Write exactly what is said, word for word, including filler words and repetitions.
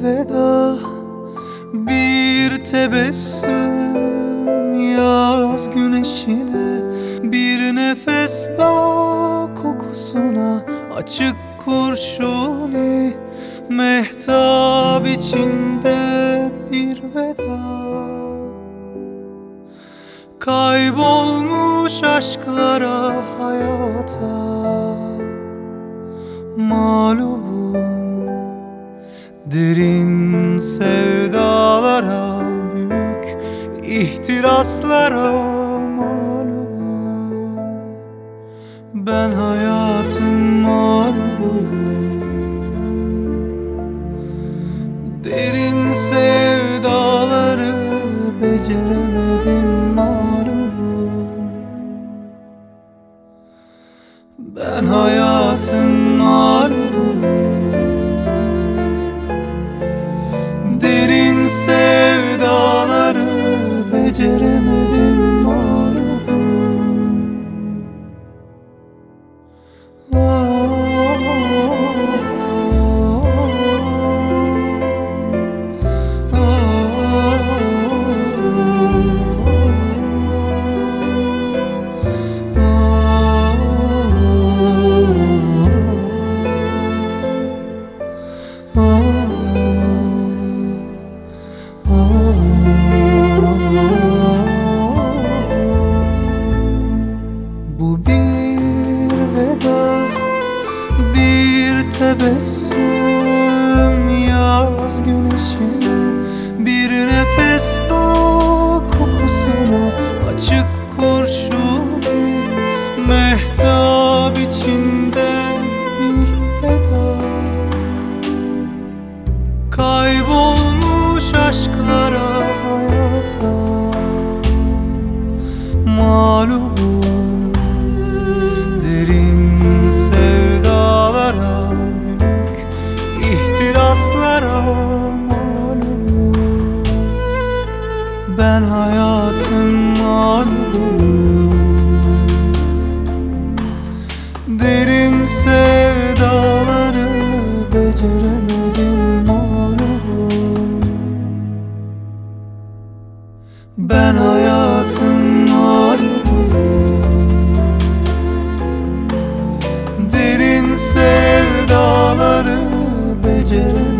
veda, bir tebessüm yaz güneşine, bir nefes bağ kokusuna, açık kurşuni mehtap içinde bir veda. Kaybolmuş aşklara, hayata mağlubum, derin sevdalara, büyük ihtiraslara mağlubum. Ben hayatın mağlubuyum, derin sevdaları beceremedim, mağlubum. Ben hayatın mağlubuyum, derin sevdaları beceremedim, mağlubum. Bu bir veda, bir tebessüm yaz güneşine, bir nefes bağ kokusuna, açık kurşuni mehtap içinde bir veda. Kaybolmuş aşklara, hayata mağlubum, derin sevdalara, büyük ihtiraslara mağlubum. Ben hayatın mağlubuyum, derin sevdaları beceremedim, mağlubum. Ben hayatın mağlubuyum, derin sevdaları beceremedim.